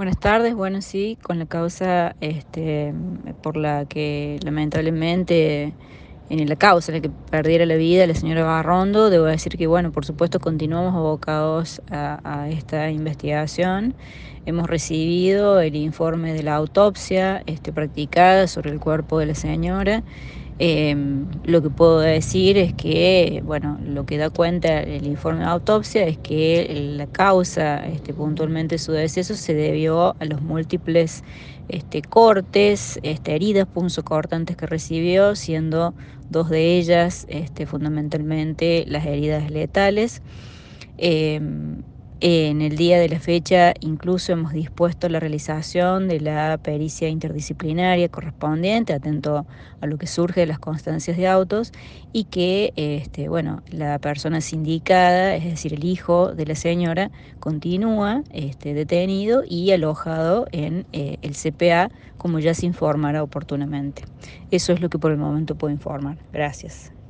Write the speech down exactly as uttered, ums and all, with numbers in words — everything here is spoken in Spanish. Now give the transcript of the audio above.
Buenas tardes, bueno, sí, con la causa este, por la que lamentablemente, en la causa en la que perdiera la vida la señora Barrondo, debo decir que, bueno, por supuesto continuamos abocados a, a esta investigación. Hemos recibido el informe de la autopsia este, practicada sobre el cuerpo de la señora. Em, lo que puedo decir es que, bueno, lo que da cuenta el informe de autopsia es que la causa, este, puntualmente su deceso, se debió a los múltiples este, cortes, este, heridas punzocortantes que recibió, siendo dos de ellas este, fundamentalmente las heridas letales. Em, en el día de la fecha incluso hemos dispuesto la realización de la pericia interdisciplinaria correspondiente, atento a lo que surge de las constancias de autos, y que este, bueno, la persona sindicada, es decir, el hijo de la señora, continúa este, detenido y alojado en eh, el C P A, como ya se informará oportunamente. Eso es lo que por el momento puedo informar. Gracias.